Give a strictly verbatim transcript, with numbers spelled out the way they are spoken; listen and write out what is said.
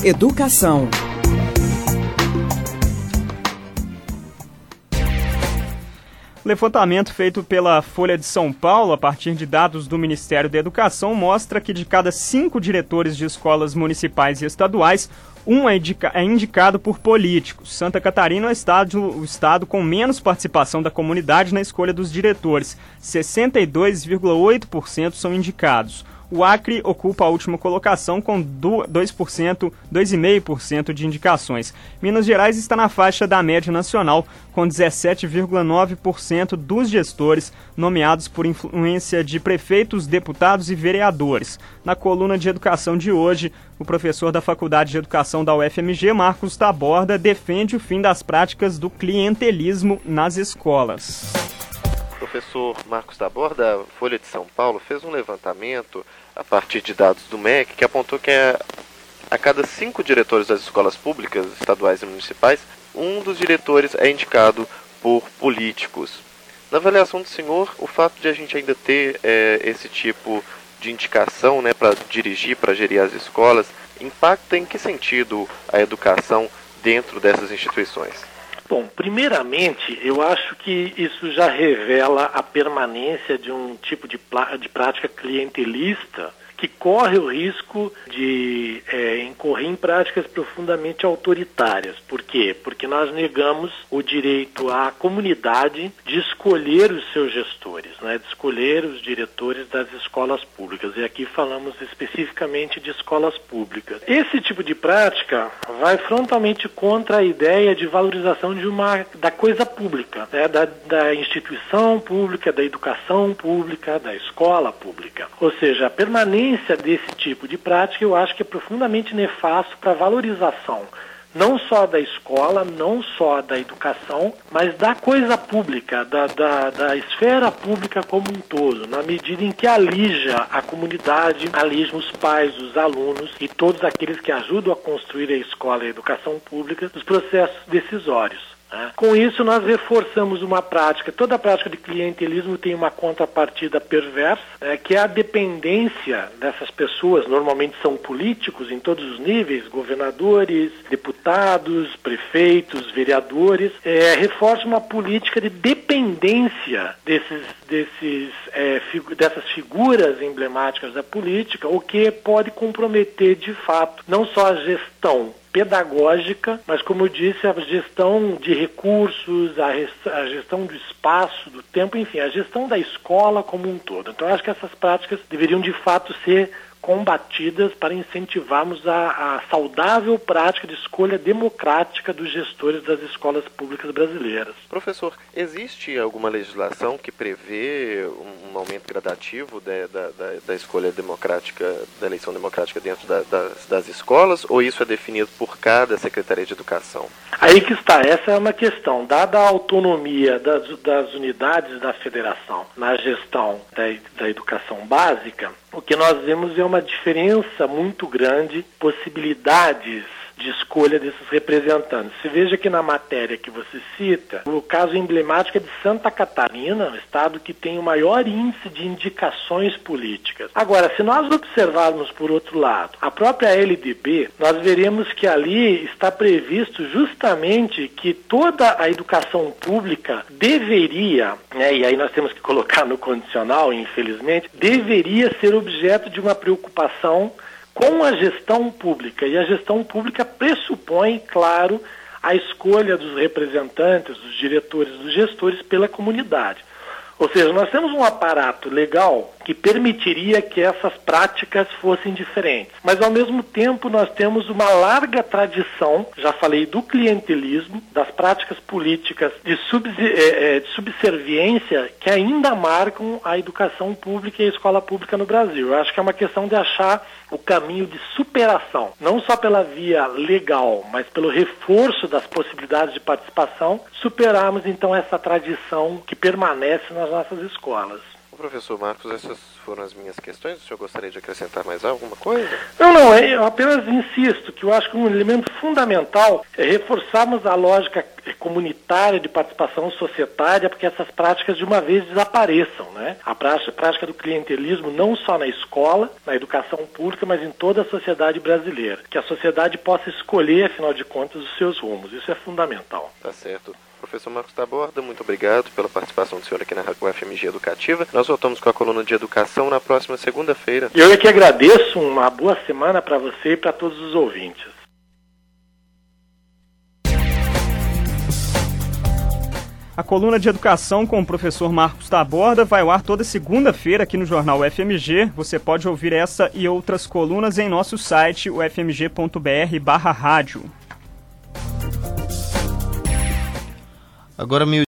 Educação. O levantamento feito pela Folha de São Paulo, a partir de dados do Ministério da Educação, mostra que de cada cinco diretores de escolas municipais e estaduais, um é, indica- é indicado por políticos. Santa Catarina é o estado, o estado com menos participação da comunidade na escolha dos diretores. sessenta e dois vírgula oito por cento são indicados. O Acre ocupa a última colocação com dois por cento, dois vírgula cinco por cento de indicações. Minas Gerais está na faixa da média nacional, com dezessete vírgula nove por cento dos gestores nomeados por influência de prefeitos, deputados e vereadores. Na coluna de educação de hoje, o professor da Faculdade de Educação da U F M G, Marcos Taborda, defende o fim das práticas do clientelismo nas escolas. O professor Marcos Taborda, da Folha de São Paulo, fez um levantamento a partir de dados do M E C, que apontou que a, a cada cinco diretores das escolas públicas, estaduais e municipais, um dos diretores é indicado por políticos. Na avaliação do senhor, o fato de a gente ainda ter é, esse tipo de indicação, né, para dirigir, para gerir as escolas, impacta em que sentido a educação dentro dessas instituições? Bom, primeiramente, eu acho que isso já revela a permanência de um tipo de, plá- de prática clientelista que corre o risco de é, incorrer em práticas profundamente autoritárias. Por quê? Porque nós negamos o direito à comunidade de escolher os seus gestores, né? De escolher os diretores das escolas públicas. E aqui falamos especificamente de escolas públicas. Esse tipo de prática vai frontalmente contra a ideia de valorização de uma, da coisa pública, né? da, da instituição pública, da educação pública, da escola pública. Ou seja, a permanência desse tipo de prática eu acho que é profundamente nefasto para a valorização não só da escola, não só da educação, mas da coisa pública, da, da, da esfera pública como um todo, na medida em que alija a comunidade, alija os pais, os alunos e todos aqueles que ajudam a construir a escola e a educação pública dos processos decisórios. Com isso, nós reforçamos uma prática. Toda prática de clientelismo tem uma contrapartida perversa, é, que é a dependência dessas pessoas, normalmente são políticos em todos os níveis, governadores, deputados, prefeitos, vereadores, é, reforça uma política de dependência desses, desses, é, figu- dessas figuras emblemáticas da política, o que pode comprometer, de fato, não só a gestão pedagógica, mas, como eu disse, a gestão de recursos, a, res, a gestão do espaço, do tempo, enfim, a gestão da escola como um todo. Então, eu acho que essas práticas deveriam, de fato, ser combatidas para incentivarmos a, a saudável prática de escolha democrática dos gestores das escolas públicas brasileiras. Professor, existe alguma legislação que prevê um aumento gradativo de, da, da, da escolha democrática, da eleição democrática dentro da, das, das escolas, ou isso é definido por cada Secretaria de Educação? Aí que está, essa é uma questão. Dada a autonomia das, das unidades da federação na gestão da, da educação básica, o que nós vemos é uma diferença muito grande, possibilidades de escolha desses representantes. Você veja que na matéria que você cita, o caso emblemático é de Santa Catarina, um estado que tem o maior índice de indicações políticas. Agora, se nós observarmos por outro lado, a própria L D B, nós veremos que ali está previsto justamente que toda a educação pública deveria, né, e aí nós temos que colocar no condicional, infelizmente, deveria ser objeto de uma preocupação com a gestão pública. E a gestão pública pressupõe, claro, a escolha dos representantes, dos diretores, dos gestores pela comunidade. Ou seja, nós temos um aparato legal que permitiria que essas práticas fossem diferentes. Mas, ao mesmo tempo, nós temos uma larga tradição, já falei do clientelismo, das práticas políticas de, subs- de subserviência que ainda marcam a educação pública e a escola pública no Brasil. Eu acho que é uma questão de achar o caminho de superação, não só pela via legal, mas pelo reforço das possibilidades de participação, superarmos então essa tradição que permanece nas nossas escolas. Professor Marcos, essas foram as minhas questões. O senhor gostaria de acrescentar mais alguma coisa? Não, não, eu apenas insisto que eu acho que um elemento fundamental é reforçarmos a lógica comunitária de participação societária para que essas práticas de uma vez desapareçam, né? A prática, a prática do clientelismo não só na escola, na educação pública, mas em toda a sociedade brasileira. Que a sociedade possa escolher, afinal de contas, os seus rumos. Isso é fundamental. Tá certo. Professor Marcos Taborda, muito obrigado pela participação do senhor aqui na U F M G Educativa. Nós voltamos com a coluna de educação na próxima segunda-feira. Eu é que agradeço, uma boa semana para você e para todos os ouvintes. A coluna de educação com o professor Marcos Taborda vai ao ar toda segunda-feira aqui no Jornal U F M G. Você pode ouvir essa e outras colunas em nosso site u f m g ponto b r barra rádio. Agora, meio